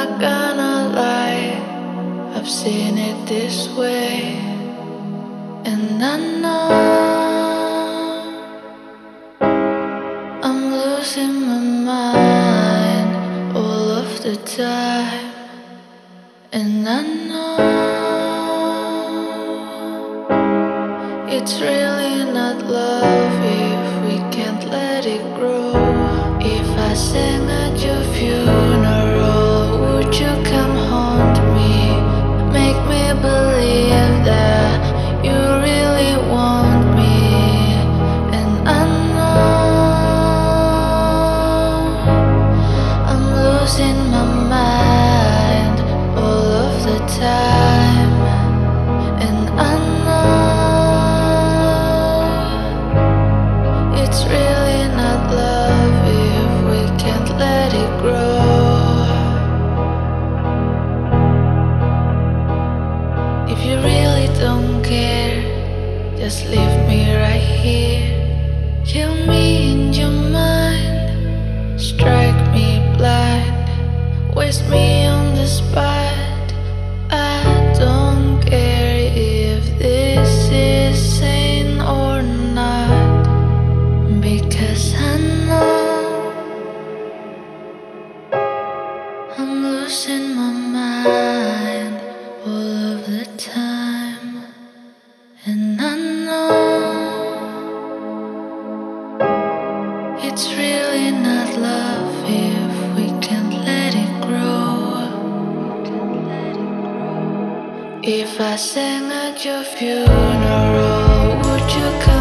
not gonna lie, I've seen it this way, and I know I'm losing my mind all of the time, and I know it's really not love if we can't let it grow. If I sang at your funeral, would you come haunt me? Make me believe that you really want me. And I know I'm losing my mind all of the time. And I know it's really not love if we can't let it grow. If you really don't care, just leave me right here. Kill me in your mind, strike me blind, waste me on the spot. I don't care if this is sane or not, because I know I'm losing my mind all of the time. And I know it's really not love if we can't let it grow. If I sang at your funeral, would you come?